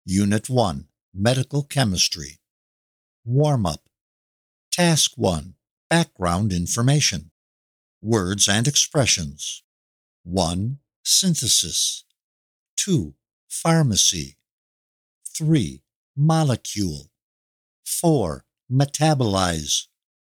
Unit 1, Medical Chemistry. Warm-up. Task 1, Background Information. Words and expressions. 1. Synthesis. 2. Pharmacy. 3. Molecule. 4. Metabolize.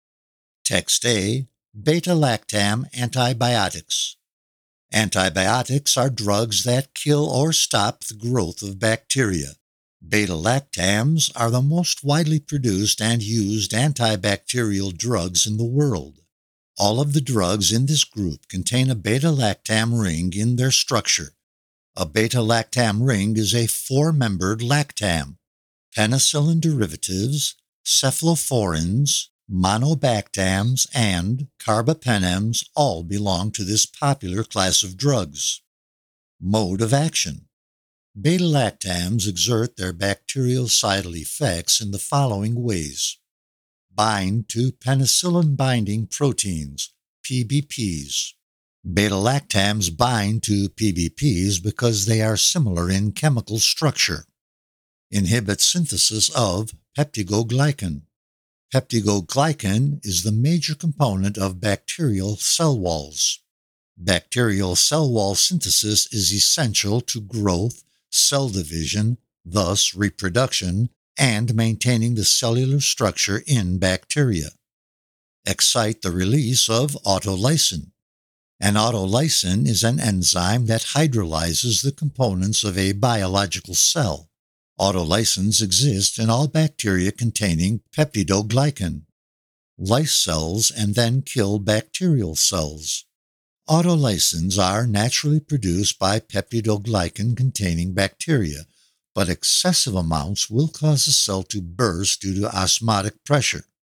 Text A. Beta-lactam antibiotics. Antibiotics are drugs that kill or stop the growth of bacteria. Beta-lactams are the most widely produced and used antibacterial drugs in the world. All of the drugs in this group contain a beta-lactam ring in their structure. A beta-lactam ring is a four-membered lactam. Penicillin derivatives, cephalosporins, monobactams, and carbapenems all belong to this popular class of drugs. Mode of action. Beta-lactams exert their bactericidal effects in the following ways. Bind to penicillin-binding proteins, PBPs. Beta-lactams bind to PBPs because they are similar in chemical structure. Inhibit synthesis of peptidoglycan. Peptidoglycan is the major component of bacterial cell walls. Bacterial cell wall synthesis is essential to growth, cell division, thus reproduction, and maintaining the cellular structure in bacteria. Excite the release of autolysin. An autolysin is an enzyme that hydrolyzes the components of a biological cell. Autolysins exist in all bacteria containing peptidoglycan. Lyse cells and then kill bacterial cells. Autolysins are naturally produced by peptidoglycan-containing bacteria, but excessive amounts will cause the cell to burst due to osmotic pressure.